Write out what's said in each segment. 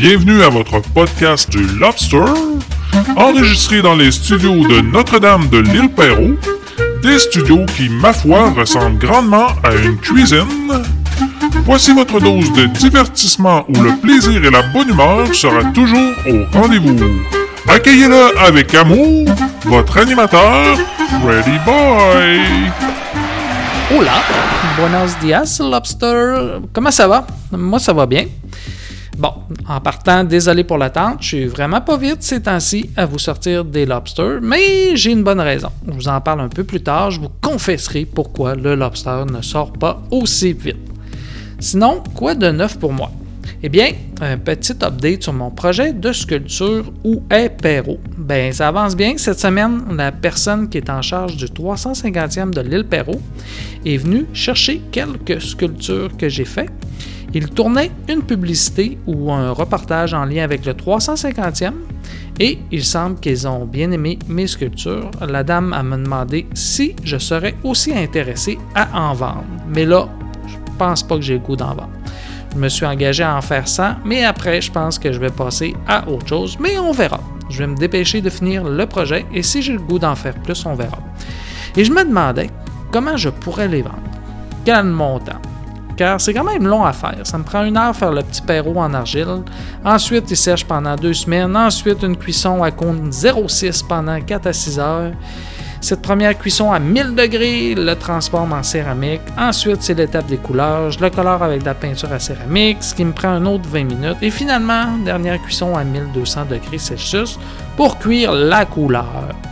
Bienvenue à votre podcast du Lobster, enregistré dans les studios de Notre-Dame de l'Île-Perrot, des studios qui, ma foi, ressemblent grandement à une cuisine. Voici votre dose de divertissement où le plaisir et la bonne humeur sera toujours au rendez-vous. Accueillez-le avec amour, votre animateur, Freddy Boy. Hola, buenos dias, Lobster. Comment ça va? Moi, ça va bien. Bon, en partant, désolé pour l'attente, je suis vraiment pas vite ces temps-ci à vous sortir des lobsters, mais j'ai une bonne raison. Je vous en parle un peu plus tard, je vous confesserai pourquoi le lobster ne sort pas aussi vite. Sinon, quoi de neuf pour moi? Eh bien, un petit update sur mon projet de sculpture Où est Perrot? Ben, ça avance bien. Cette semaine, la personne qui est en charge du 350e de l'île Perrot est venue chercher quelques sculptures que j'ai faites. Il tournait une publicité ou un reportage en lien avec le 350e et il semble qu'ils ont bien aimé mes sculptures. La dame m'a demandé si je serais aussi intéressé à en vendre. Mais là, je pense pas que j'ai le goût d'en vendre. Je me suis engagé à en faire 100, mais après, je pense que je vais passer à autre chose. Mais on verra. Je vais me dépêcher de finir le projet et si j'ai le goût d'en faire plus, on verra. Et je me demandais comment je pourrais les vendre. Quel montant? Car c'est quand même long à faire. Ça me prend 1 heure faire le petit perro en argile. Ensuite, il sèche pendant 2 semaines. Ensuite, une cuisson à compte 0,6 pendant 4 à 6 heures. Cette première cuisson à 1000 degrés le transforme en céramique. Ensuite, c'est l'étape des couleurs. Je le colore avec de la peinture à céramique, ce qui me prend un autre 20 minutes. Et finalement, dernière cuisson à 1200 degrés Celsius pour cuire la couleur.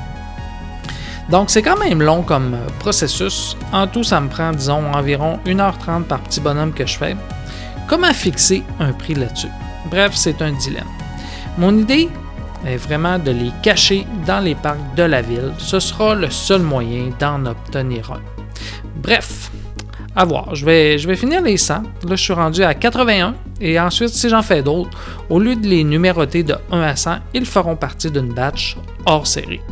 Donc, c'est quand même long comme processus. En tout, ça me prend, disons, environ 1h30 par petit bonhomme que je fais. Comment fixer un prix là-dessus? Bref, c'est un dilemme. Mon idée est vraiment de les cacher dans les parcs de la ville. Ce sera le seul moyen d'en obtenir un. Bref, à voir. Je vais finir les 100. Là, je suis rendu à 81. Et ensuite, si j'en fais d'autres, au lieu de les numéroter de 1 à 100, ils feront partie d'une batch hors série.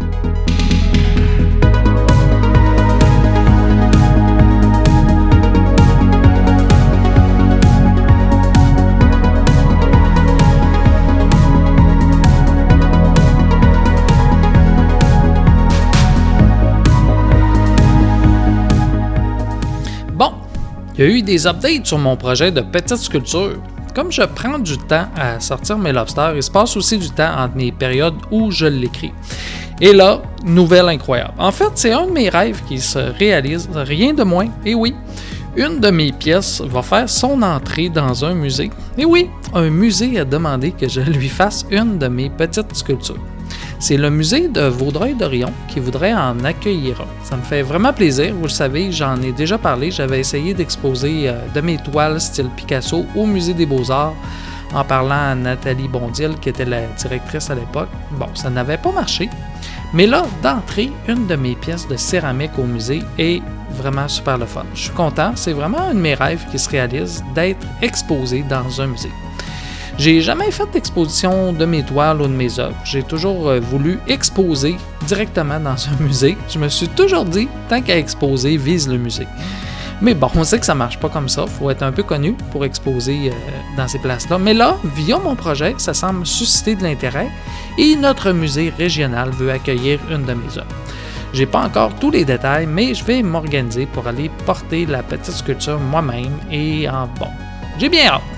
Il y a eu des updates sur mon projet de petite sculpture. Comme je prends du temps à sortir mes lobsters, il se passe aussi du temps entre mes périodes où je l'écris. Et là, nouvelle incroyable. En fait, c'est un de mes rêves qui se réalise, rien de moins. Et oui, une de mes pièces va faire son entrée dans un musée. Et oui, un musée a demandé que je lui fasse une de mes petites sculptures. C'est le musée de Vaudreuil-Dorion qui voudrait en accueillir un. Ça me fait vraiment plaisir. Vous le savez, j'en ai déjà parlé. J'avais essayé d'exposer de mes toiles style Picasso au musée des Beaux-Arts en parlant à Nathalie Bondil, qui était la directrice à l'époque. Bon, ça n'avait pas marché. Mais là, d'entrée, une de mes pièces de céramique au musée est vraiment super le fun. Je suis content. C'est vraiment un de mes rêves qui se réalise d'être exposé dans un musée. J'ai jamais fait d'exposition de mes toiles ou de mes œuvres. J'ai toujours voulu exposer directement dans un musée. Je me suis toujours dit, tant qu'à exposer, vise le musée. Mais bon, on sait que ça marche pas comme ça. Il faut être un peu connu pour exposer dans ces places-là. Mais là, via mon projet, ça semble susciter de l'intérêt et notre musée régional veut accueillir une de mes œuvres. J'ai pas encore tous les détails, mais je vais m'organiser pour aller porter la petite sculpture moi-même et j'ai bien hâte.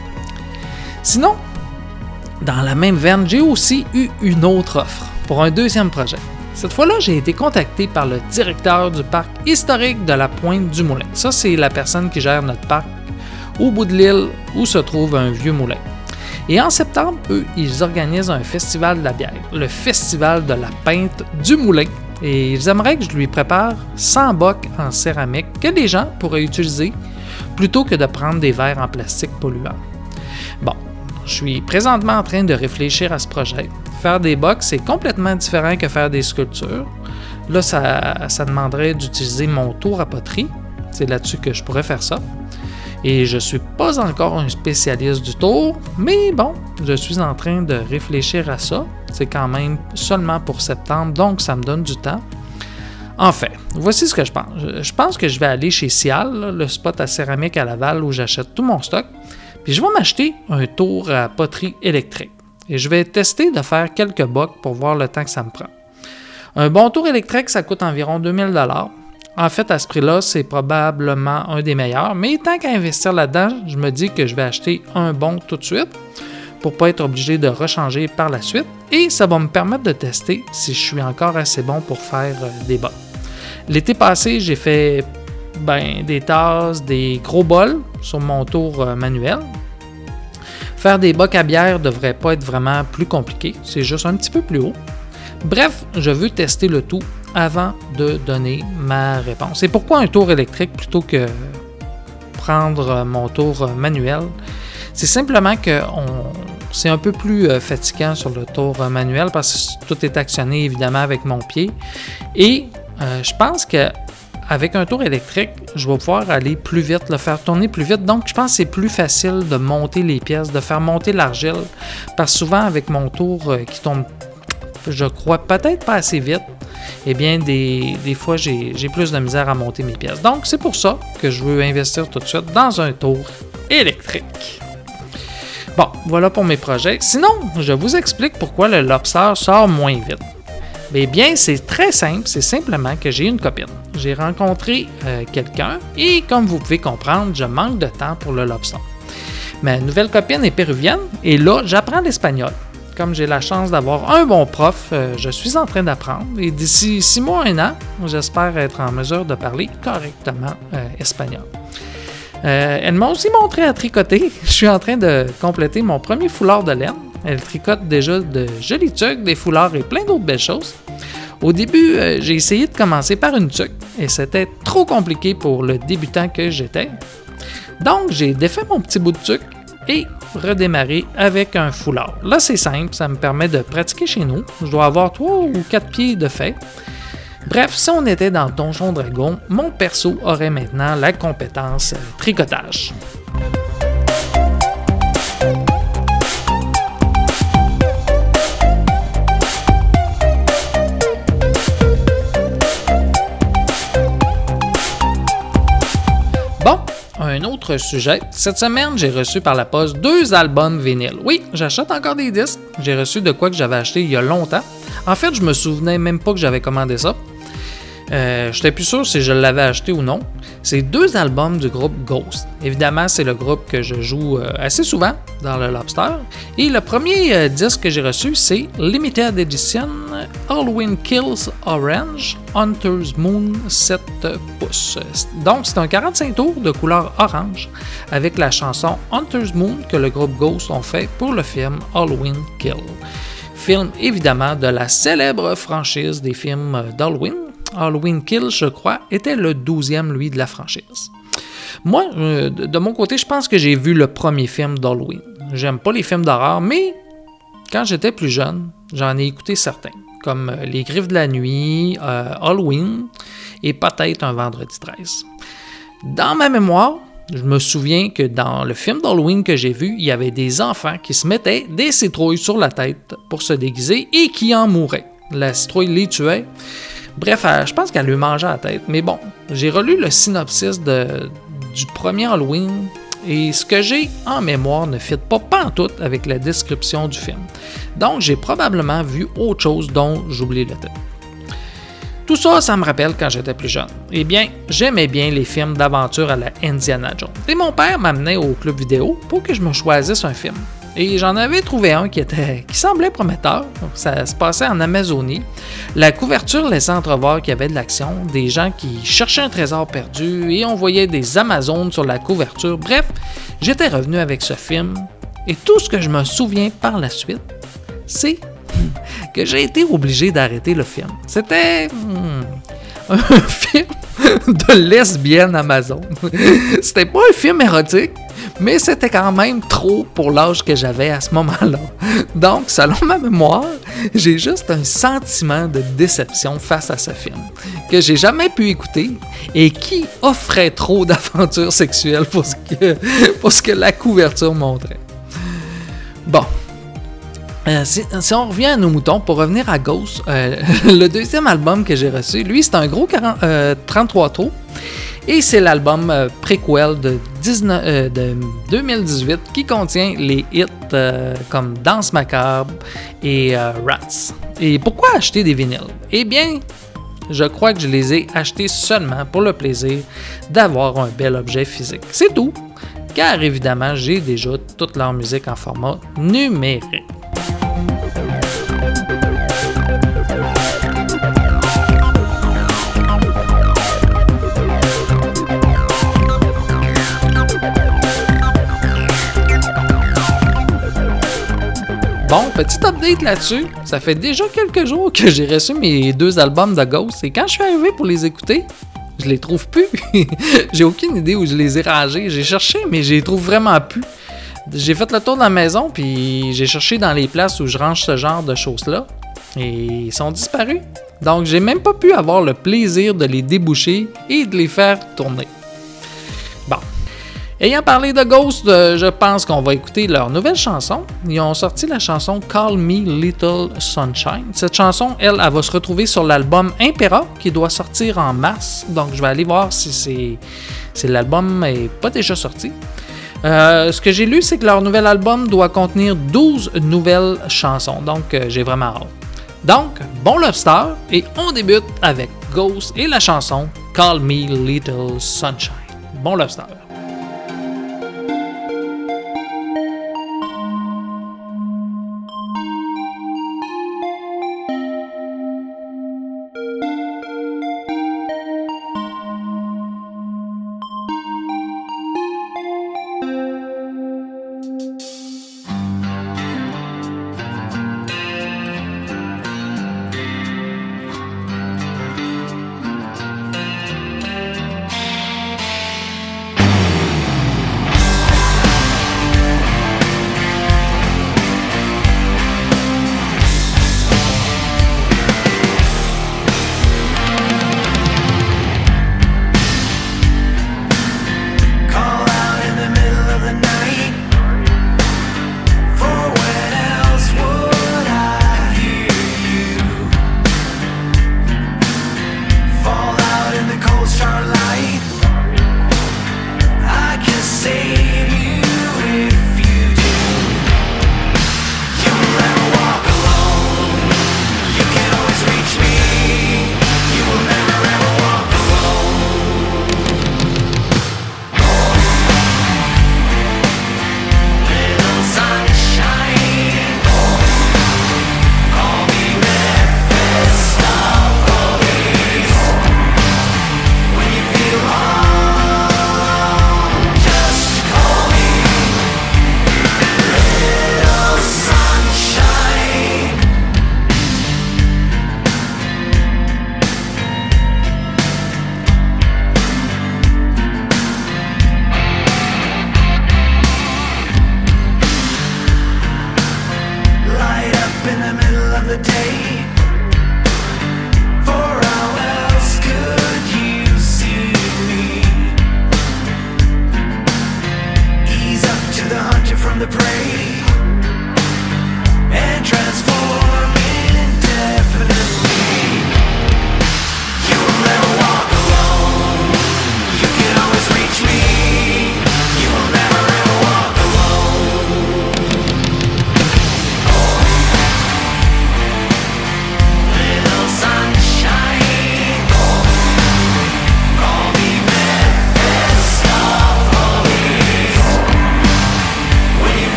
Sinon, dans la même veine, j'ai aussi eu une autre offre pour un deuxième projet. Cette fois-là, j'ai été contacté par le directeur du parc historique de la Pointe-du-Moulin. Ça, c'est la personne qui gère notre parc au bout de l'île où se trouve un vieux moulin. Et en septembre, eux, ils organisent un festival de la bière, le festival de la pinte du moulin. Et ils aimeraient que je lui prépare 100 bocs en céramique que les gens pourraient utiliser plutôt que de prendre des verres en plastique polluants. Bon, je suis présentement en train de réfléchir à ce projet. Faire des box, c'est complètement différent que faire des sculptures. Là, ça demanderait d'utiliser mon tour à poterie. C'est là-dessus que je pourrais faire ça. Et je ne suis pas encore un spécialiste du tour, mais bon, je suis en train de réfléchir à ça. C'est quand même seulement pour septembre, donc ça me donne du temps. En fait, voici ce que je pense. Je pense que je vais aller chez Cial, le spot à céramique à Laval où j'achète tout mon stock. Puis je vais m'acheter un tour à poterie électrique. Et je vais tester de faire quelques bocs pour voir le temps que ça me prend. Un bon tour électrique, ça coûte environ 2000 $. En fait, à ce prix-là, c'est probablement un des meilleurs. Mais tant qu'à investir là-dedans, je me dis que je vais acheter un bon tout de suite pour ne pas être obligé de rechanger par la suite. Et ça va me permettre de tester si je suis encore assez bon pour faire des bocs. L'été passé, j'ai fait des tasses, des gros bols sur mon tour manuel. Faire des bocs à bière ne devrait pas être vraiment plus compliqué, c'est juste un petit peu plus haut. Bref, je veux tester le tout avant de donner ma réponse. Et pourquoi un tour électrique plutôt que prendre mon tour manuel? C'est simplement que c'est un peu plus fatigant sur le tour manuel parce que tout est actionné évidemment avec mon pied. Et je pense que avec un tour électrique, je vais pouvoir aller plus vite, le faire tourner plus vite. Donc, je pense que c'est plus facile de monter les pièces, de faire monter l'argile. Parce que souvent, avec mon tour qui tourne, je crois, peut-être pas assez vite, eh bien, des fois, j'ai plus de misère à monter mes pièces. Donc, c'est pour ça que je veux investir tout de suite dans un tour électrique. Bon, voilà pour mes projets. Sinon, je vous explique pourquoi le lobster sort moins vite. Eh bien, c'est très simple, c'est simplement que j'ai une copine. J'ai rencontré quelqu'un et comme vous pouvez comprendre, je manque de temps pour le lobster. Ma nouvelle copine est péruvienne et là, j'apprends l'espagnol. Comme j'ai la chance d'avoir un bon prof, je suis en train d'apprendre et d'ici 6 mois, 1 an, j'espère être en mesure de parler correctement espagnol. Elle m'a aussi montré à tricoter. Je suis en train de compléter mon premier foulard de laine. Elle tricote déjà de jolis tuques, des foulards et plein d'autres belles choses. Au début, j'ai essayé de commencer par une tuque et c'était trop compliqué pour le débutant que j'étais. Donc, j'ai défait mon petit bout de tuque et redémarré avec un foulard. Là, c'est simple, ça me permet de pratiquer chez nous. Je dois avoir 3 ou 4 pieds de fait. Bref, si on était dans Donjon Dragon, mon perso aurait maintenant la compétence tricotage. Bon, un autre sujet. Cette semaine, j'ai reçu par la poste 2 albums vinyles. Oui, j'achète encore des disques. J'ai reçu de quoi que j'avais acheté il y a longtemps. En fait, je me souvenais même pas que j'avais commandé ça. J'étais plus sûr si je l'avais acheté ou non. C'est 2 albums du groupe Ghost. Évidemment, c'est le groupe que je joue assez souvent dans le Lobster. Et le premier disque que j'ai reçu, c'est Limited Edition Halloween Kills Orange Hunter's Moon 7 pouces. Donc, c'est un 45 tours de couleur orange avec la chanson Hunter's Moon que le groupe Ghost ont fait pour le film Halloween Kill. Film évidemment de la célèbre franchise des films d'Halloween. Halloween Kill, je crois, était le 12e, lui, de la franchise. Moi, de mon côté, je pense que j'ai vu le premier film d'Halloween. J'aime pas les films d'horreur, mais quand j'étais plus jeune, j'en ai écouté certains, comme Les Griffes de la Nuit, Halloween et peut-être Un Vendredi 13. Dans ma mémoire, je me souviens que dans le film d'Halloween que j'ai vu, il y avait des enfants qui se mettaient des citrouilles sur la tête pour se déguiser et qui en mouraient. La citrouille les tuait. Bref, je pense qu'elle lui mangeait la tête. Mais bon, j'ai relu le synopsis du premier Halloween et ce que j'ai en mémoire ne fit pas pantoute avec la description du film. Donc, j'ai probablement vu autre chose dont j'oublie le titre. Tout ça, ça me rappelle quand j'étais plus jeune. Eh bien, j'aimais bien les films d'aventure à la Indiana Jones. Et mon père m'amenait au club vidéo pour que je me choisisse un film. Et j'en avais trouvé un qui semblait prometteur. Ça se passait en Amazonie. La couverture laissait entrevoir qu'il y avait de l'action, des gens qui cherchaient un trésor perdu et on voyait des Amazones sur la couverture. Bref, j'étais revenu avec ce film et tout ce que je me souviens par la suite, c'est que j'ai été obligé d'arrêter le film. C'était un film de lesbienne Amazon. C'était pas un film érotique, mais c'était quand même trop pour l'âge que j'avais à ce moment-là. Donc, selon ma mémoire, j'ai juste un sentiment de déception face à ce film, que j'ai jamais pu écouter et qui offrait trop d'aventures sexuelles pour ce que la couverture montrait. Bon. Si on revient à nos moutons, pour revenir à Ghost, le deuxième album que j'ai reçu, lui, c'est un gros 33 tours. Et c'est l'album préquel de 2018 qui contient les hits comme Danse macabre et Rats. Et pourquoi acheter des vinyles? Eh bien, je crois que je les ai achetés seulement pour le plaisir d'avoir un bel objet physique. C'est tout, car évidemment, j'ai déjà toute leur musique en format numérique. Bon, petit update là-dessus. Ça fait déjà quelques jours que j'ai reçu mes 2 albums de Ghost et quand je suis arrivé pour les écouter, je les trouve plus. J'ai aucune idée où je les ai rangés. J'ai cherché, mais je les trouve vraiment plus. J'ai fait le tour de la maison puis j'ai cherché dans les places où je range ce genre de choses-là et ils sont disparus. Donc, j'ai même pas pu avoir le plaisir de les déboucher et de les faire tourner. Bon. Ayant parlé de Ghost, je pense qu'on va écouter leur nouvelle chanson. Ils ont sorti la chanson Call Me Little Sunshine. Cette chanson, elle va se retrouver sur l'album Impera qui doit sortir en mars. Donc, je vais aller voir si l'album n'est pas déjà sorti. Ce que j'ai lu, c'est que leur nouvel album doit contenir 12 nouvelles chansons. Donc, j'ai vraiment hâte. Donc, bon Lobster et on débute avec Ghost et la chanson Call Me Little Sunshine. Bon Lobster.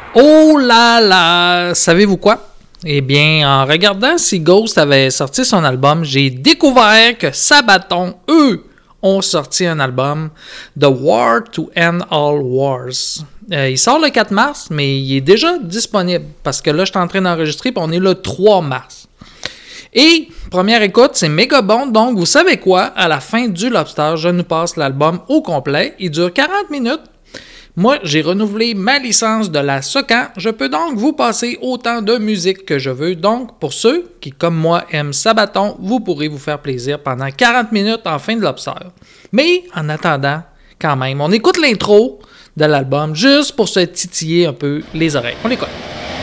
Oh là là! Savez-vous quoi? Eh bien, en regardant si Ghost avait sorti son album, j'ai découvert que Sabaton, eux, ont sorti un album, The War to End All Wars. Il sort le 4 mars, mais il est déjà disponible, parce que là, je suis en train d'enregistrer, puis on est le 3 mars. Et, première écoute, c'est méga bon, donc vous savez quoi? À la fin du Lobster, je nous passe l'album au complet. Il dure 40 minutes. Moi, j'ai renouvelé ma licence de la Socan. Je peux donc vous passer autant de musique que je veux. Donc, pour ceux qui, comme moi, aiment Sabaton, vous pourrez vous faire plaisir pendant 40 minutes en fin de Lobster. Mais, en attendant, quand même, on écoute l'intro de l'album juste pour se titiller un peu les oreilles. On l'écoute.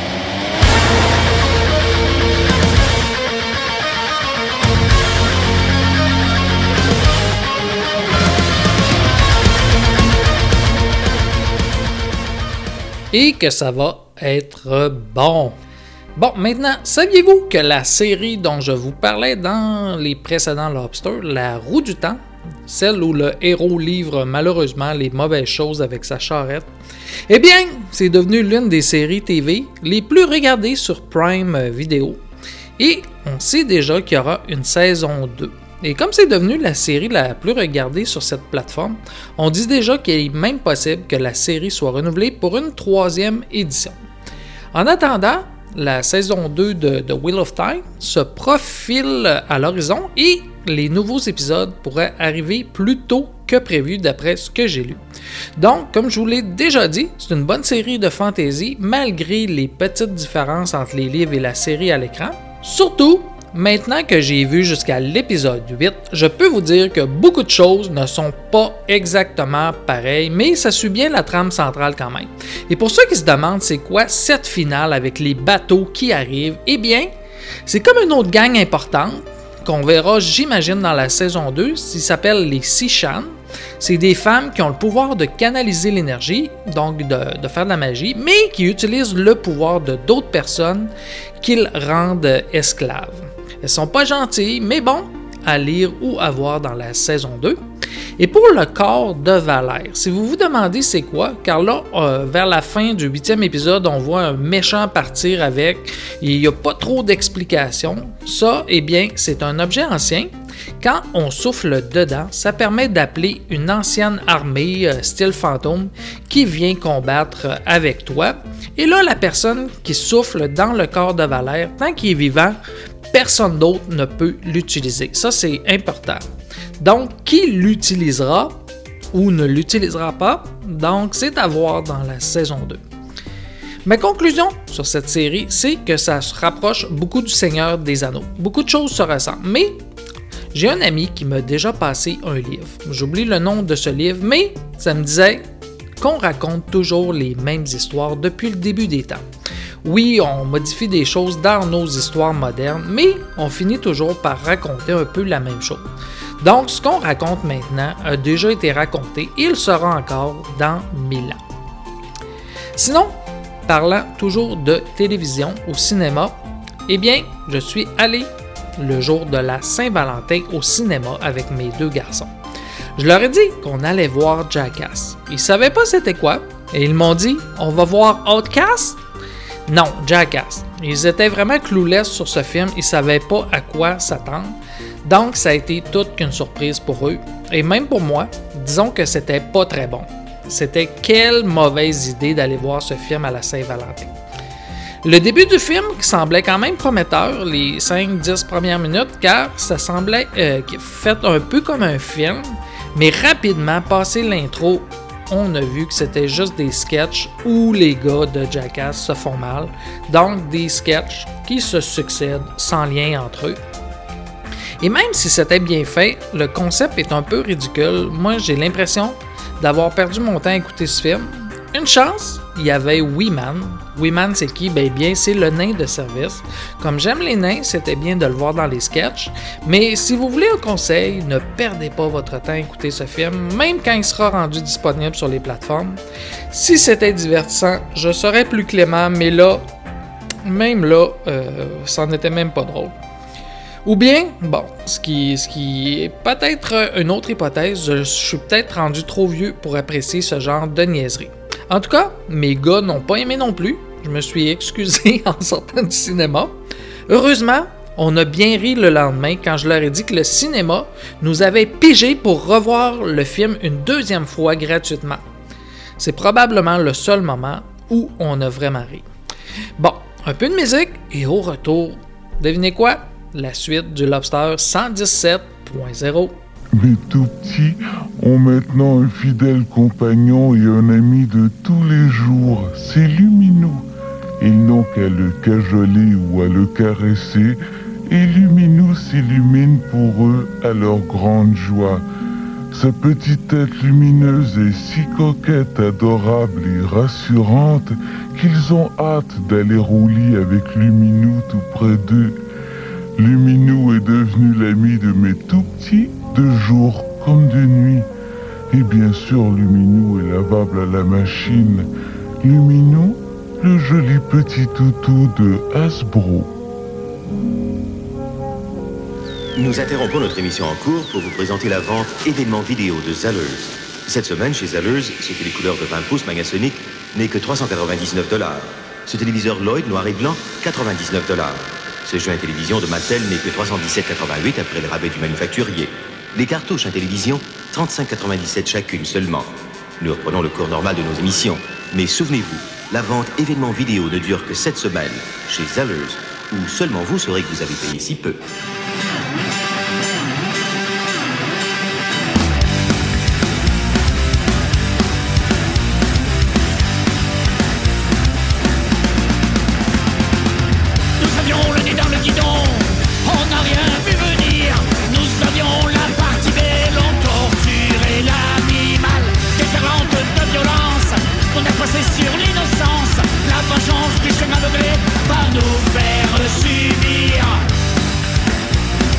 Et que ça va être bon. Bon, maintenant, saviez-vous que la série dont je vous parlais dans les précédents Lobster, La Roue du Temps, celle où le héros livre malheureusement les mauvaises choses avec sa charrette, eh bien, c'est devenu l'une des séries TV les plus regardées sur Prime Video. Et on sait déjà qu'il y aura une saison 2. Et comme c'est devenu la série la plus regardée sur cette plateforme, on dit déjà qu'il est même possible que la série soit renouvelée pour une 3e édition. En attendant, la saison 2 de The Wheel of Time se profile à l'horizon et les nouveaux épisodes pourraient arriver plus tôt que prévu d'après ce que j'ai lu. Donc, comme je vous l'ai déjà dit, c'est une bonne série de fantasy malgré les petites différences entre les livres et la série à l'écran. Surtout, maintenant que j'ai vu jusqu'à l'épisode 8, je peux vous dire que beaucoup de choses ne sont pas exactement pareilles, mais ça suit bien la trame centrale quand même. Et pour ceux qui se demandent c'est quoi cette finale avec les bateaux qui arrivent, eh bien, c'est comme une autre gang importante qu'on verra, j'imagine, dans la saison 2, qui s'appelle les Seashan. C'est des femmes qui ont le pouvoir de canaliser l'énergie, donc de faire de la magie, mais qui utilisent le pouvoir de d'autres personnes qu'ils rendent esclaves. Elles sont pas gentilles, mais bon, à lire ou à voir dans la saison 2. Et pour le corps de Valère, si vous vous demandez c'est quoi, car là, vers la fin du 8e épisode, on voit un méchant partir avec, et il n'y a pas trop d'explications. Ça, eh bien, c'est un objet ancien. Quand on souffle dedans, ça permet d'appeler une ancienne armée style fantôme qui vient combattre avec toi. Et là, la personne qui souffle dans le corps de Valère, tant qu'il est vivant, personne d'autre ne peut l'utiliser. Ça, c'est important. Donc, qui l'utilisera ou ne l'utilisera pas? Donc, c'est à voir dans la saison 2. Ma conclusion sur cette série, c'est que ça se rapproche beaucoup du Seigneur des Anneaux. Beaucoup de choses se ressemblent, mais j'ai un ami qui m'a déjà passé un livre. J'oublie le nom de ce livre, mais ça me disait qu'on raconte toujours les mêmes histoires depuis le début des temps. Oui, on modifie des choses dans nos histoires modernes, mais on finit toujours par raconter un peu la même chose. Donc, ce qu'on raconte maintenant a déjà été raconté et il sera encore dans 1000 ans. Sinon, parlant toujours de télévision au cinéma, eh bien, je suis allé le jour de la Saint-Valentin au cinéma avec mes 2 garçons. Je leur ai dit qu'on allait voir Jackass. Ils savaient pas c'était quoi et ils m'ont dit « On va voir Outcast ?» Non, Jackass. Ils étaient vraiment clueless sur ce film, ils savaient pas à quoi s'attendre. Donc ça a été toute qu'une surprise pour eux. Et même pour moi, disons que c'était pas très bon. C'était quelle mauvaise idée d'aller voir ce film à la Saint-Valentin. Le début du film qui semblait quand même prometteur, les 5-10 premières minutes, car ça semblait fait un peu comme un film, mais rapidement, passé l'intro, on a vu que c'était juste des sketchs où les gars de Jackass se font mal, donc des sketchs qui se succèdent sans lien entre eux. Et même si c'était bien fait, le concept est un peu ridicule. Moi, j'ai l'impression d'avoir perdu mon temps à écouter ce film. Une chance, il y avait Wee-Man. Wee-Man, c'est qui? Ben bien, c'est le nain de service. Comme j'aime les nains, c'était bien de le voir dans les sketchs. Mais si vous voulez un conseil, ne perdez pas votre temps à écouter ce film, même quand il sera rendu disponible sur les plateformes. Si c'était divertissant, je serais plus clément, mais là, même là, ça n'était même pas drôle. Ou bien, bon, ce qui est peut-être une autre hypothèse, je suis peut-être rendu trop vieux pour apprécier ce genre de niaiserie. En tout cas, mes gars n'ont pas aimé non plus. Je me suis excusé en sortant du cinéma. Heureusement, on a bien ri le lendemain quand je leur ai dit que le cinéma nous avait pigé pour revoir le film une deuxième fois gratuitement. C'est probablement le seul moment où on a vraiment ri. Bon, un peu de musique et au retour, devinez quoi? La suite du Lobster 117.0. Mes tout petits ont maintenant un fidèle compagnon et un ami de tous les jours, c'est Luminou. Ils n'ont qu'à le cajoler ou à le caresser, et Luminou s'illumine pour eux à leur grande joie. Sa petite tête lumineuse est si coquette, adorable et rassurante qu'ils ont hâte d'aller au lit avec Luminou tout près d'eux. Luminou est devenu l'ami de mes tout petits, de jour comme de nuit. Et bien sûr, Luminou est lavable à la machine. Luminou, le joli petit toutou de Hasbro. Nous interrompons notre émission en cours pour vous présenter la vente événement vidéo de Zellers. Cette semaine, chez Zellers, ce télécouleur de 20 pouces Magasonic n'est que $399. Ce téléviseur Lloyd noir et blanc, $99. Ce jeu à télévision de Mattel n'est que $317,88 après le rabais du manufacturier. Les cartouches à télévision, $35,97 chacune seulement. Nous reprenons le cours normal de nos émissions. Mais souvenez-vous, la vente événement vidéo ne dure que 7 semaines chez Zellers, où seulement vous saurez que vous avez payé si peu. Sur l'innocence, la vengeance du chemin aveuglé va nous faire subir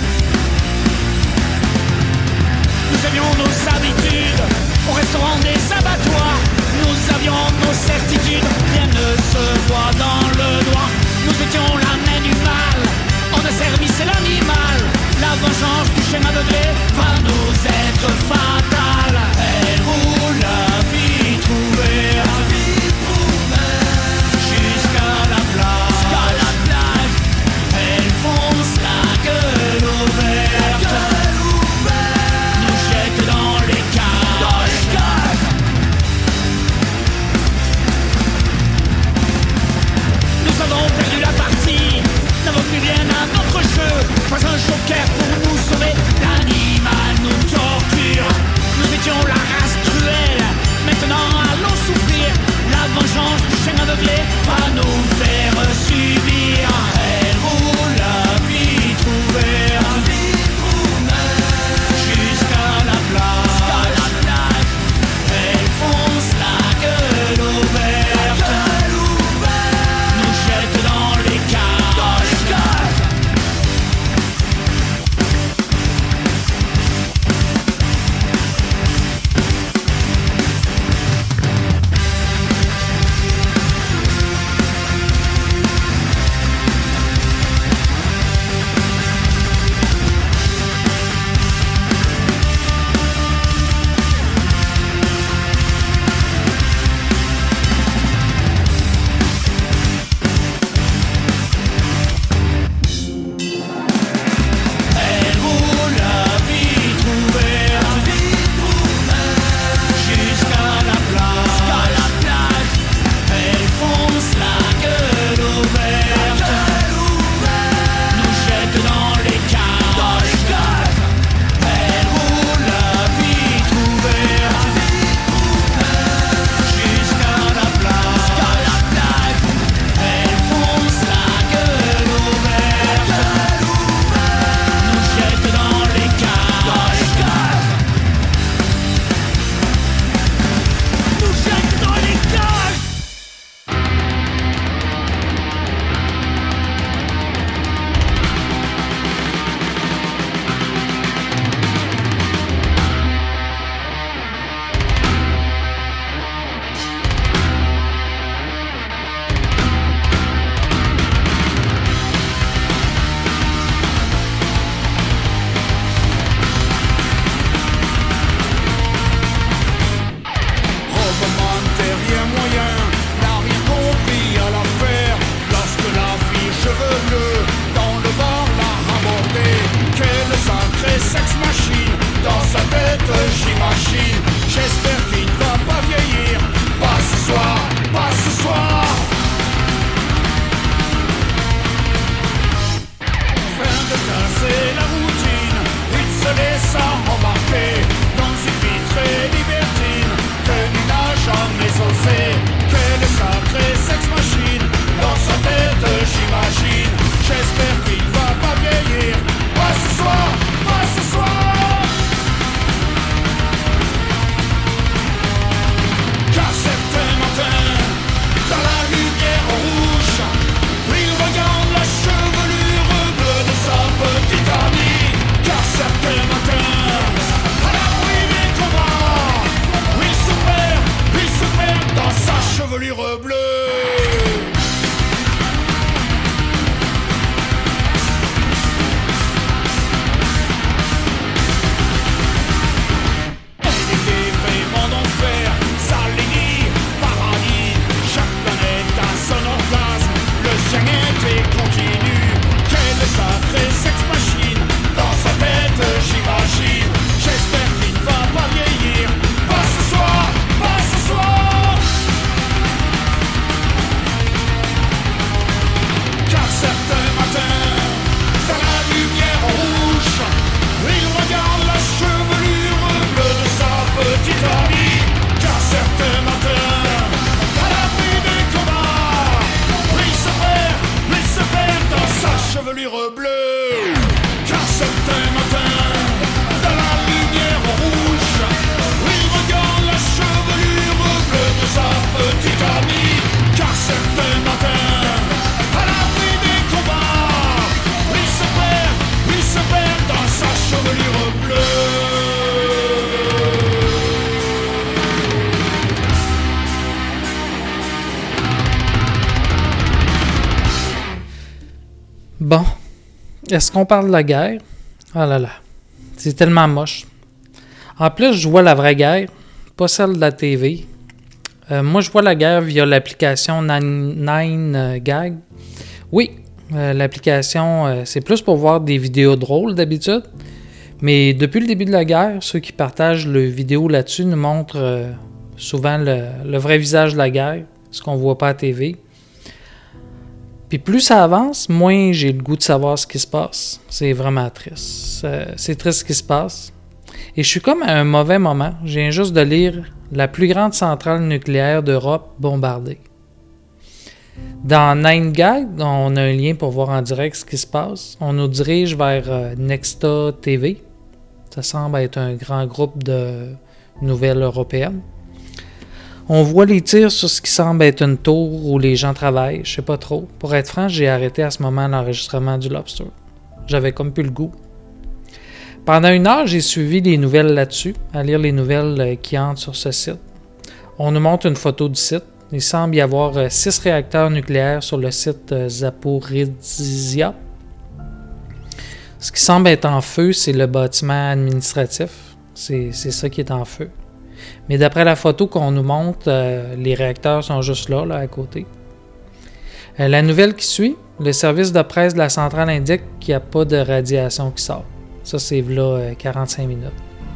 tête, j'imagine. J'espère qu'il ne va pas vieillir. Pas ce soir, pas ce soir. Fin de casser la routine, il se laissa embarquer dans une vie très libertine que lui n'a jamais osé. Quelle sacrée sex-machine dans sa tête, j'imagine. J'espère qu'il va pas vieillir. Pas ce soir, pas ce soir. Car certains matins, dans la lumière rouge, il regarde la chevelure bleue de sa petite amie. Car certains matins, à l'abri des combats, il se perd dans sa chevelure bleue. J'imagine, j'espère qu'il ne va pas vieillir. Pas ce soir, pas ce soir. Car certains matins, dans la lumière rouge, il regarde la chevelure bleue de sa petite amie. Car certains matins, à l'abri des combats, il se perd dans sa chevelure bleue. Car certains matins, dans la lumière rouge, il regarde la chevelure bleue de sa petite amie. Car certains matins, à l'abri des combats, il se perd dans sa chevelure bleue. Bon. Est-ce qu'on parle de la guerre? Ah là là. C'est tellement moche. En plus, je vois la vraie guerre, pas celle de la TV. Moi, je vois la guerre via l'application 9gag. Oui, l'application, c'est plus pour voir des vidéos drôles d'habitude. Mais depuis le début de la guerre, ceux qui partagent leurs vidéos là-dessus nous montrent souvent le vrai visage de la guerre, ce qu'on voit pas à la TV. Puis plus ça avance, moins j'ai le goût de savoir ce qui se passe. C'est vraiment triste. C'est triste ce qui se passe. Et je suis comme à un mauvais moment. Je viens juste de lire la plus grande centrale nucléaire d'Europe bombardée. Dans 9gag, on a un lien pour voir en direct ce qui se passe. On nous dirige vers Nexta TV. Ça semble être un grand groupe de nouvelles européennes. On voit les tirs sur ce qui semble être une tour où les gens travaillent, je sais pas trop. Pour être franc, j'ai arrêté à ce moment l'enregistrement du Lobster. J'avais comme plus le goût. Pendant 1 heure, j'ai suivi les nouvelles là-dessus, à lire les nouvelles qui entrent sur ce site. On nous montre une photo du site. Il semble y avoir 6 réacteurs nucléaires sur le site Zaporizhzhia. Ce qui semble être en feu, c'est le bâtiment administratif. C'est ça qui est en feu. Mais d'après la photo qu'on nous montre, les réacteurs sont juste là à côté. La nouvelle qui suit, le service de presse de la centrale indique qu'il n'y a pas de radiation qui sort. Ça, c'est là 45 minutes.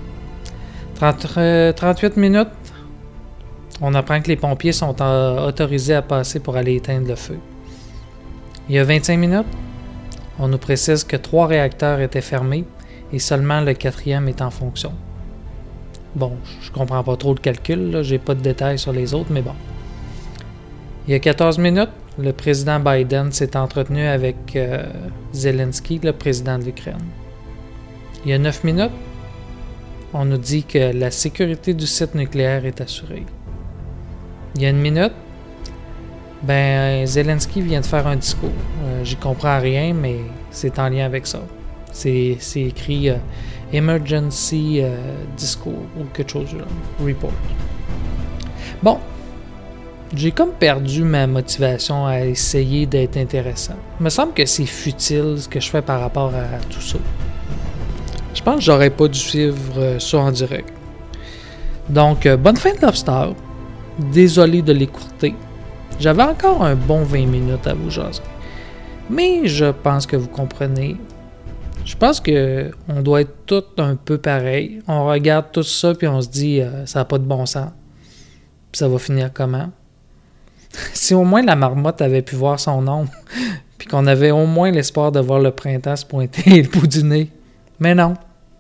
38 minutes, on apprend que les pompiers sont autorisés à passer pour aller éteindre le feu. Il y a 25 minutes, on nous précise que 3 réacteurs étaient fermés et seulement le 4e est en fonction. Bon, je comprends pas trop le calcul, là. J'ai pas de détails sur les autres, mais bon. Il y a 14 minutes, le président Biden s'est entretenu avec Zelensky, le président de l'Ukraine. Il y a 9 minutes, on nous dit que la sécurité du site nucléaire est assurée. Il y a 1 minute, Zelensky vient de faire un discours. J'y comprends rien, mais c'est en lien avec ça. C'est écrit Emergency Discours ou quelque chose là. Report. Bon, j'ai comme perdu ma motivation à essayer d'être intéressant. Il me semble que c'est futile ce que je fais par rapport à tout ça. Je pense que j'aurais pas dû suivre ça en direct. Donc, bonne fin de Lobster. Désolé de l'écourter. J'avais encore un bon 20 minutes à vous jaser. Mais je pense que vous comprenez Je pense qu'on doit être tous un peu pareil. On regarde tout ça puis on se dit ça n'a pas de bon sens. Puis ça va finir comment? Si au moins la marmotte avait pu voir son ombre, puis qu'on avait au moins l'espoir de voir le printemps se pointer le bout du nez. Mais non.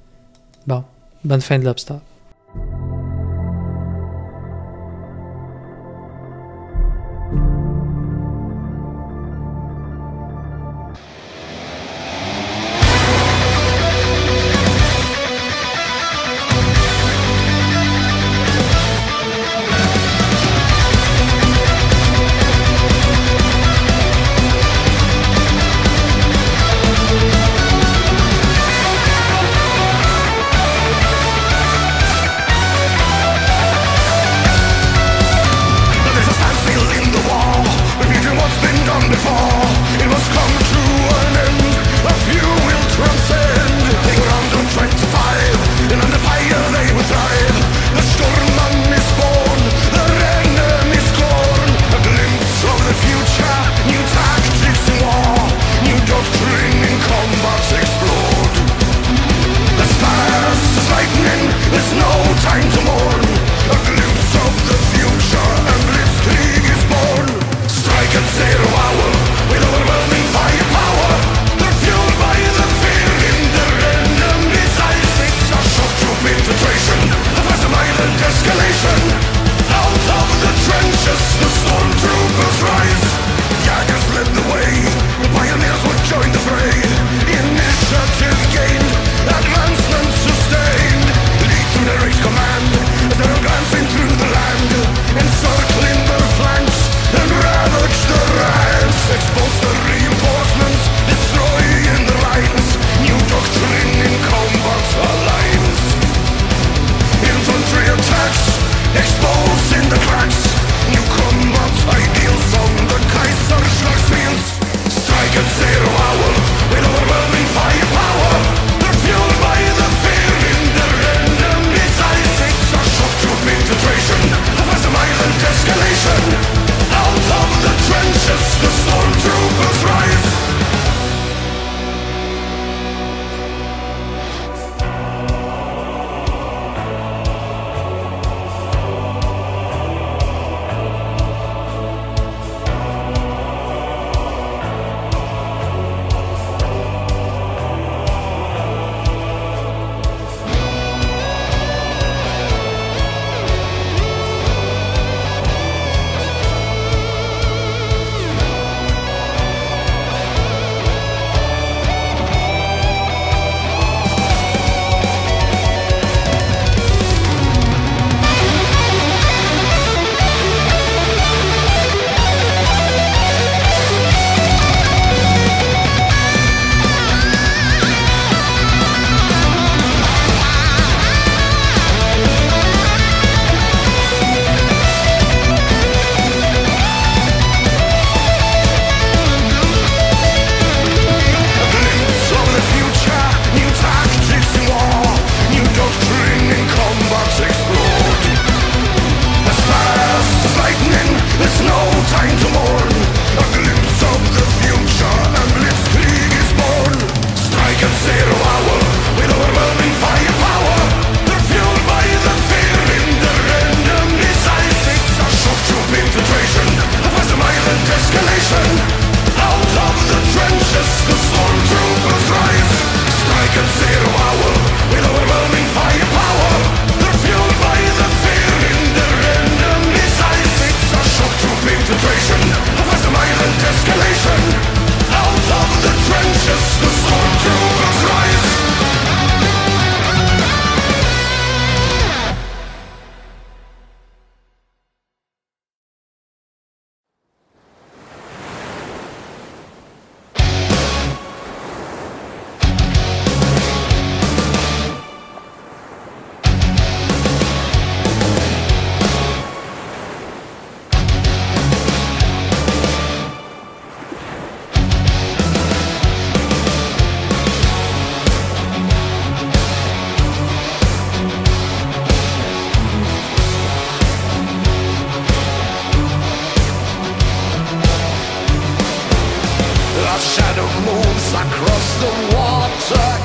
Bon, bonne fin de Lobster. Across the water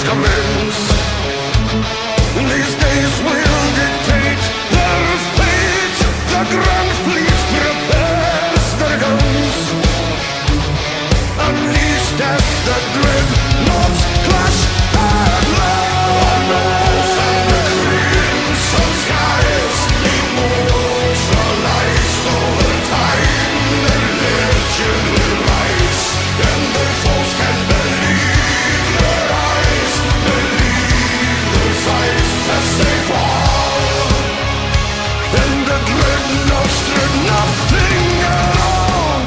commence. These days will dictate their fate. The Grand Fleet prepares their guns, unleashed as the dreadnoughts clash and land. And the crimson skies immortalized over time. Their legend will rise, and their foes can believe their eyes, believe their sights as they fall. And the dreadnoughts dread nothing at all.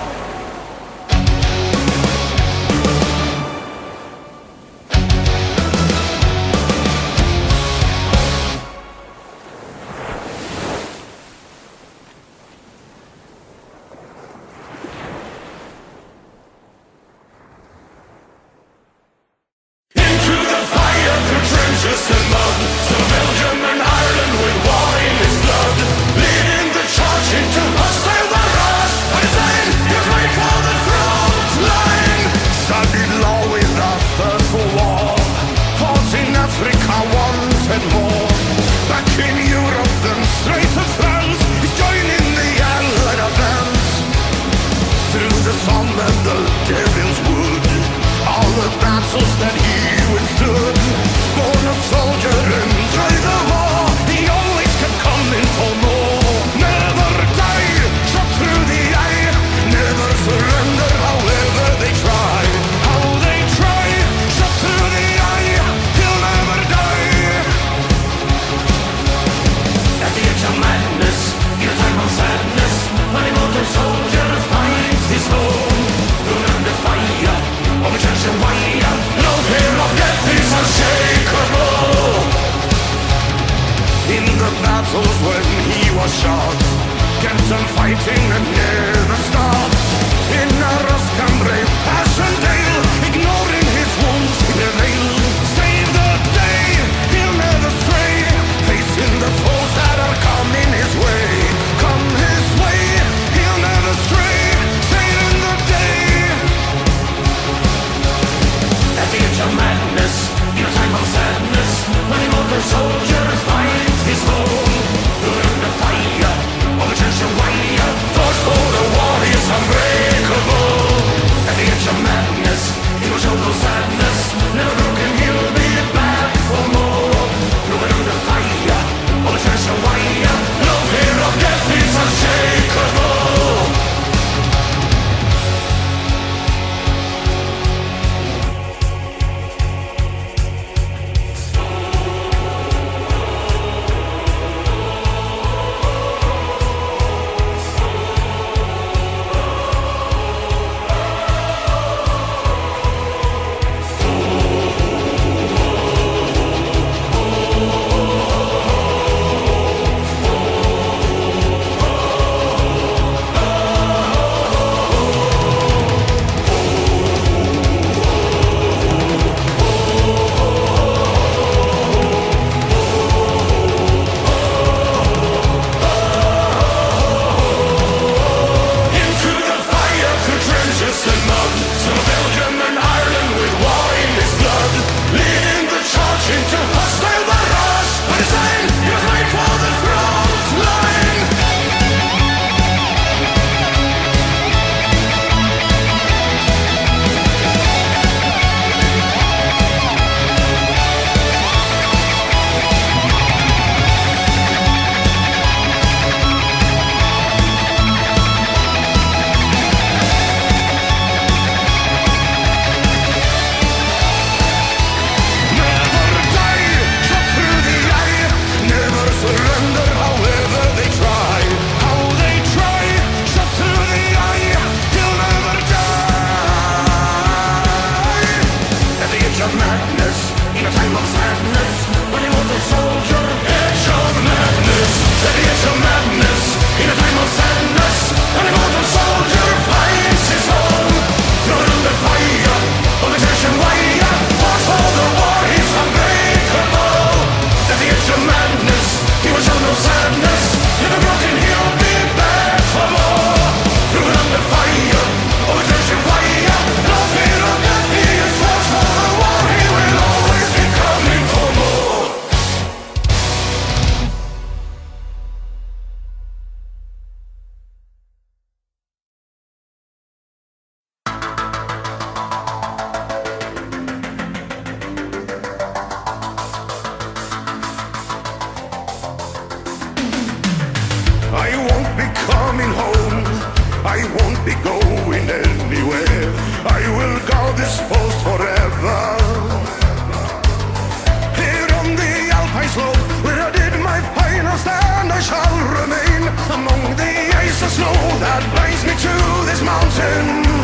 Into the fire through trenches and mud, so Belgium and Ireland with war in his blood, leading the charge into hostile barrage. But his aim is right for the front line. Studied law with a thirst for war, fought in Africa once and more. Back in Europe, then straight to France, he's joining the Allied advance. Through the Somme and the Devil's Wood, all the battles that he withstood. Born a soldier and tried the war, he always kept coming for more. Never die, shot through the eye, never surrender however they try. How they try, shot through the eye, he'll never die. At the edge of madness, in a time of sadness, an immortal soldier finds his home. Thrown under fire, of a church and wire, no fear of death is unshakable. In the battles when he was shot, kept on fighting and never stopped. In Arras, brave Passchendaele, ignoring his wounds, he prevailed. Save the day, he'll never stray, facing the foes that are coming his way. Come his way, he'll never stray, saving the day. At the edge of madness, in a time of sadness, when immortal soldier finds his home. Through the fire, of a church and wire, fought for the war is unbreakable. At the edge of madness, be going anywhere. I will guard this post forever. Here on the Alpine slope, where I did my final stand, I shall remain among the ice and snow that binds me to this mountain.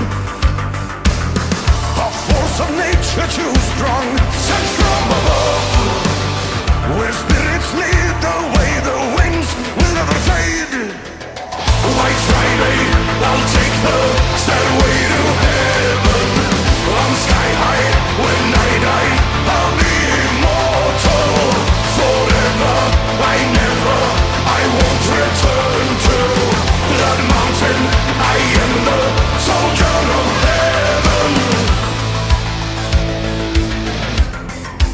A force of nature too strong, sent from above, where spirits lead the way, the wings will never fade. White Friday, I'll take the stairway to heaven. I'm sky high, when I die, I'll be immortal. Forever, I won't return to that mountain. I am the soldier of heaven.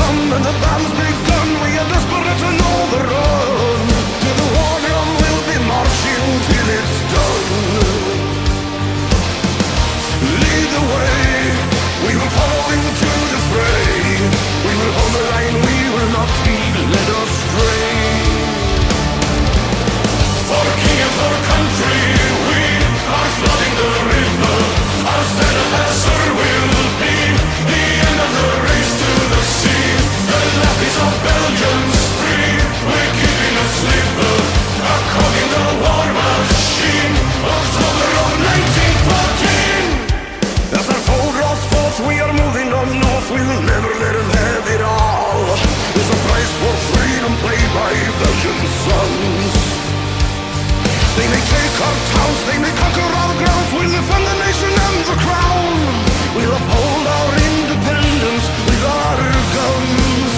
come and the band's begun. We are desperate to know the run. To the war drum we'll be marching till it's done. Lead the way, we will follow into the fray. We will hold the line, we will not be led astray. For king and for country, we are flooding the river. Our standard answer will be the end of the race to the sea. The last piece of Belgium's free. We're keeping a slipper, a cog in the war machine. October of 1914. As our foe draws forth, we are moving on north. We will never let them have it all. There's a price for freedom paid by Belgian sons. They may take our towns, they may conquer our grounds. We'll defend the nation and the crown. We'll uphold our independence with our guns.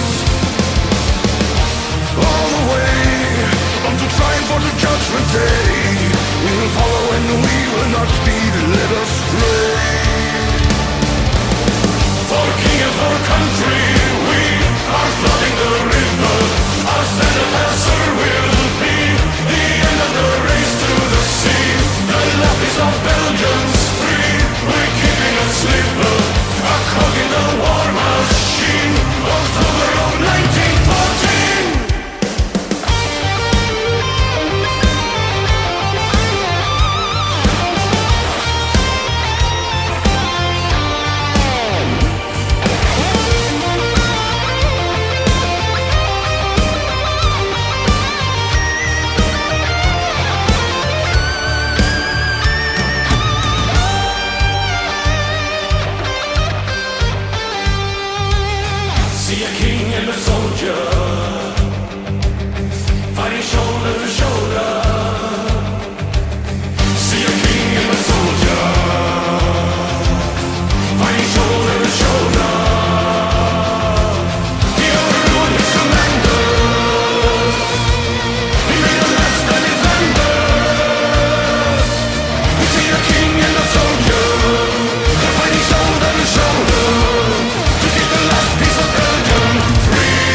All the way, on to triumph for the judgment day. We will follow and we will not be led astray. For king and for country, we are flooding the river. Our standard answer will be the end of the race to the sea. The last piece of Belgium's free. We're keeping a slipper, a cog in the war machine. October of 1914. See a king and a soldier fighting shoulder to shoulder. See a king and a soldier fighting shoulder to shoulder. He overruled his commanders. He made them less than defenders. We see a king and a soldier fighting shoulder to shoulder. To keep the last piece of Belgium free.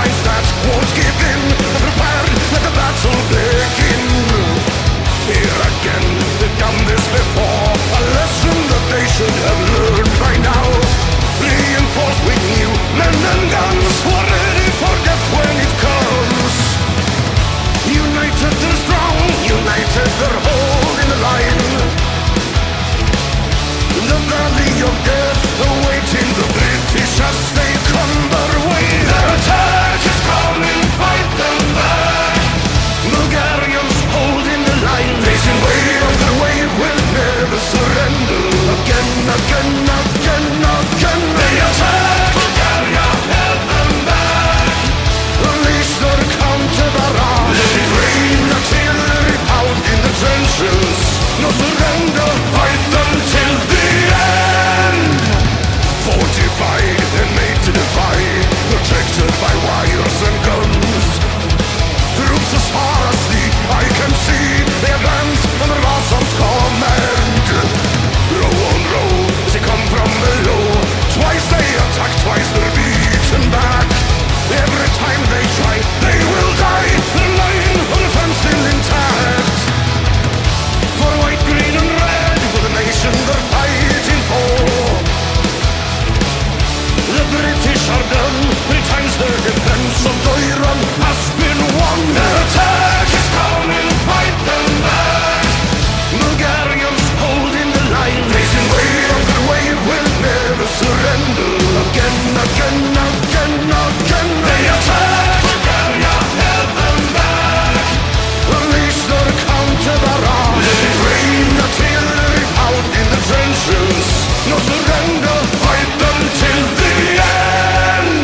minds that won't give in, prepared, let the battle begin. Here again, they've done this before, a lesson that they should have learned by now. Reinforced with new men and guns, who are ready for death when it comes. United they're strong, united they're holding the line. The valley of death awaiting the British as they come their way. Their attack is coming, fight them back. Bulgarians holding the line, facing wave after wave, will never surrender. Again, again, again, again. They attack Bulgaria, held them back. Unleash their counter barrage. Let it rain, artillery out in the trenches. No surrender, fight them till the end. Fortified and made to defy, protected by wires and guns. Troops as far as the eye can see, they advance under Razov's command. Row on row, they come from below. Twice they attack, twice they're beaten back. Every time they try, they will die. Their line of defense still intact. For white, green and red, for the nation they're fighting for. The British are done, 3 times their defense of Doiran has been won. Their attack is coming, fight them back. Bulgarians holding the line, facing wave after wave, will never surrender. Again, again, again, again. They attack Bulgaria, held them back. Unleash their counter barrage. Let it rain, artillery out in the trenches. No surrender, fight them till the end.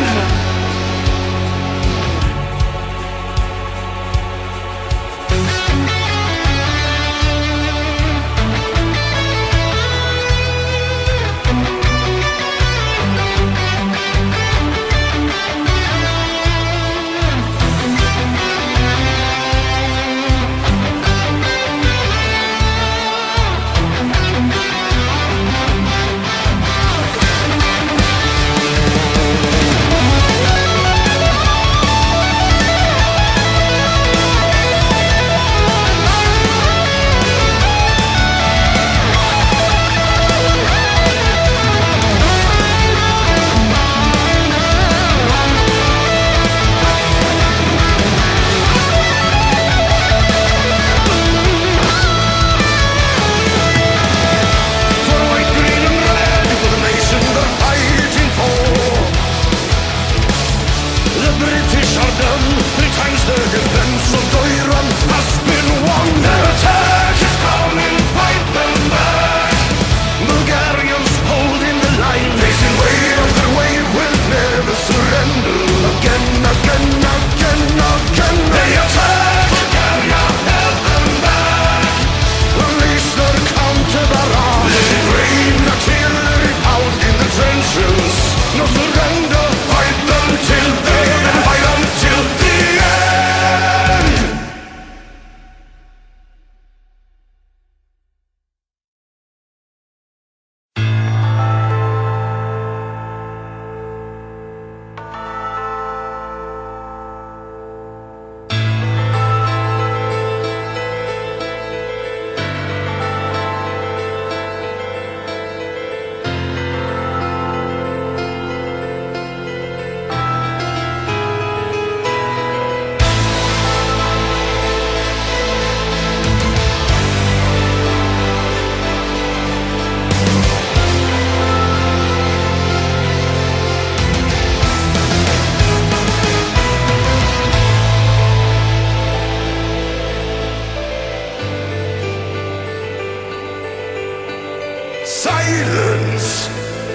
Silence.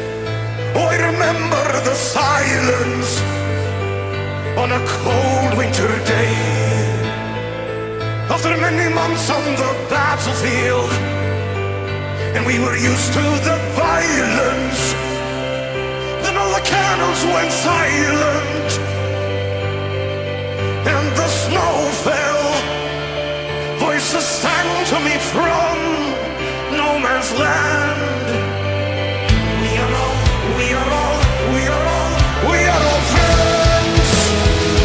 Oh, I remember the silence on a cold winter day. After many months on the battlefield, and we were used to the violence, then all the cannons went silent, and the snow fell. Voices sang to me from no man's land. We are all friends.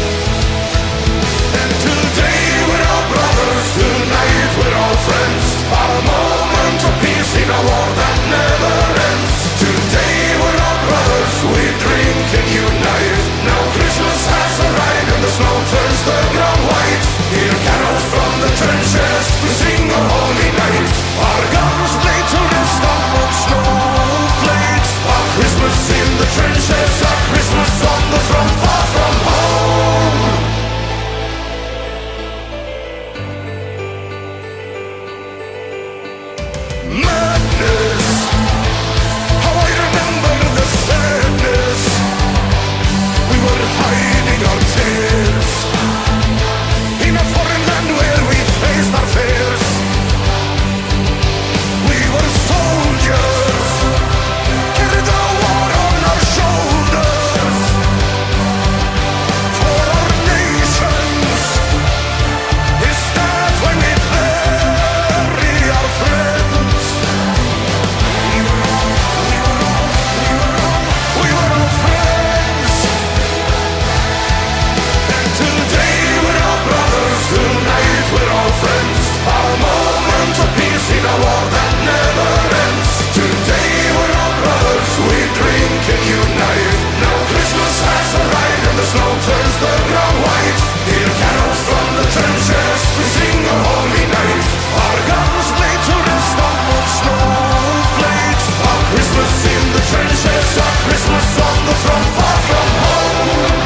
madness. How I remember the sadness. We were hiding our tears in a foreign land where we faced our fears. We were soldiers, carried the war on our shoulders for our nations. Is that when we bury our friends? We were all friends. And today we're all brothers, tonight we're all friends. Our moment of peace in a war that never ends. Today we're all brothers, we drink and unite. Now Christmas has arrived and the snow turns the ground white. Hear carols from the trenches, we sing a holy night. Our guns lay to rest on the snowflakes. Our Christmas in the trenches, our Christmas on the front, far from home.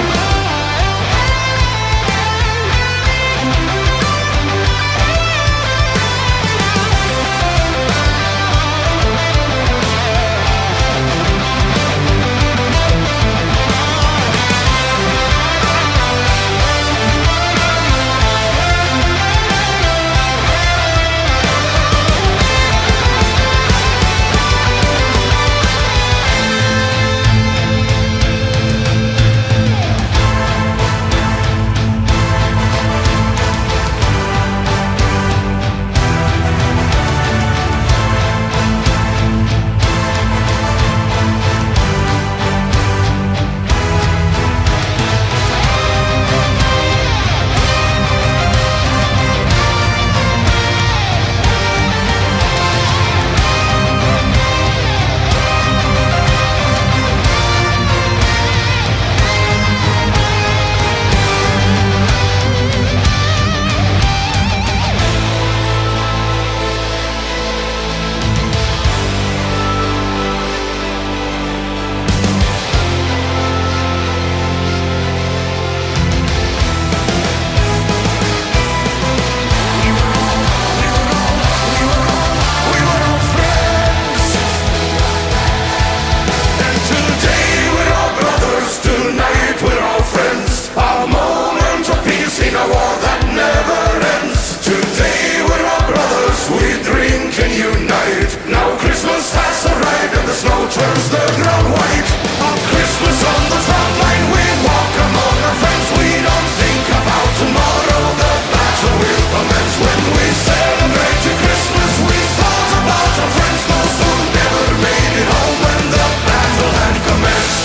Turns the ground white. On Christmas on the front line, we walk among our friends. We don't think about tomorrow. The battle will commence when we celebrate to Christmas. We thought about our friends, those who never made it home when the battle had commenced.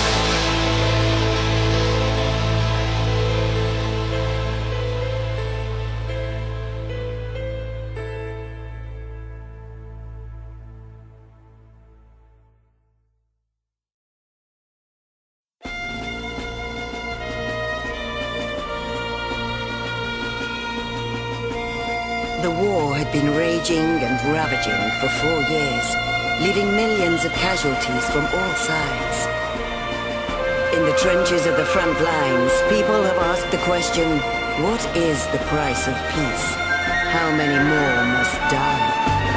The war had been raging and ravaging for 4 years, leaving millions of casualties from all sides. In the trenches of the front lines, people have asked the question, what is the price of peace? How many more must die?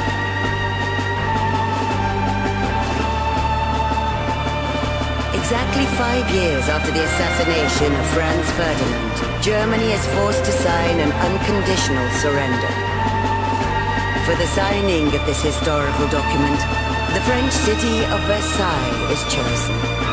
Exactly 5 years after the assassination of Franz Ferdinand, Germany is forced to sign an unconditional surrender. For the signing of this historical document, the French city of Versailles is chosen.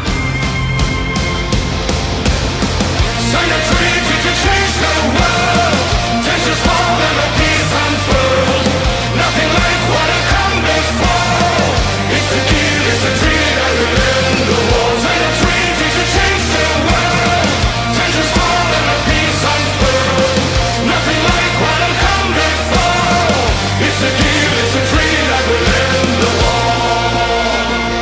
Sign a treaty to change the world. Tensions fall and a peace unfurled. Nothing like what had come before. It's a deal, it's a treaty that will end the war. Sign a treaty to change the world. Tensions fall and a peace unfurled. Nothing like what had come before. It's a deal, it's a treaty that will end the war.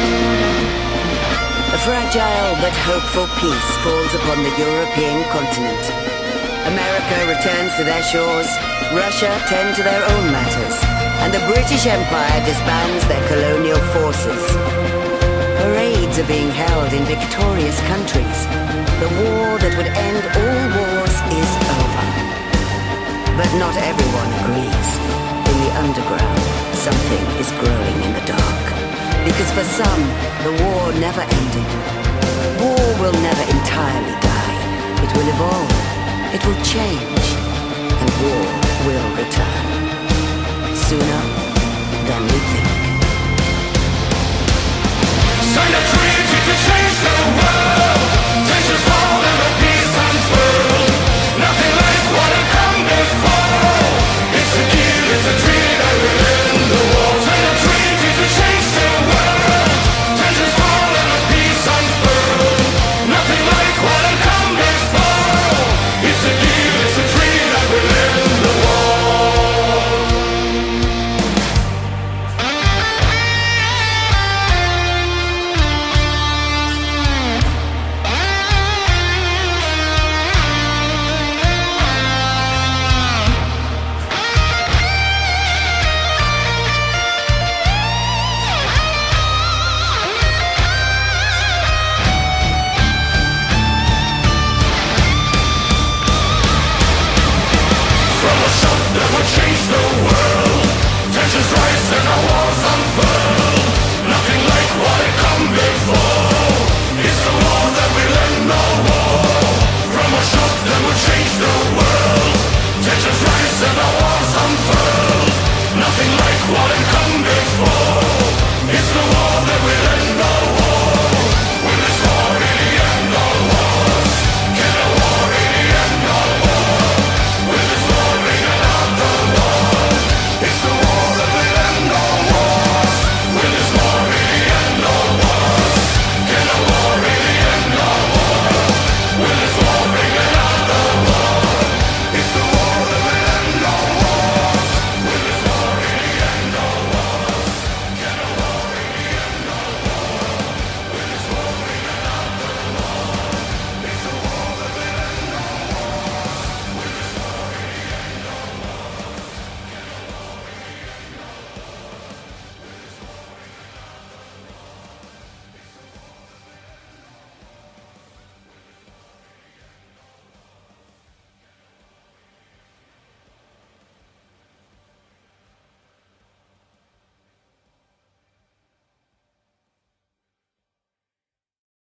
A fragile but hopeful peace falls upon the European continent. America returns to their shores, Russia tend to their own matters, and the British Empire disbands their colonial forces. Parades are being held in victorious countries. The war that would end all wars is over. But not everyone agrees. In the underground, something is growing in the dark. Because for some, the war never ended. War will never entirely die. It will evolve, it will change, and war will return. Sooner than we think. Send a treaty to change the world. Tensions fall and the peace unfurled. Nothing like what had come before. It's a deal, it's a dream that will end the war. Send a treaty to change the world. Tensions fall and the peace unfurled. Nothing like what had come before. It's a deal, it's a dream that will end the war. From a shot that would change the world. Tensions rise and our walls unfurl.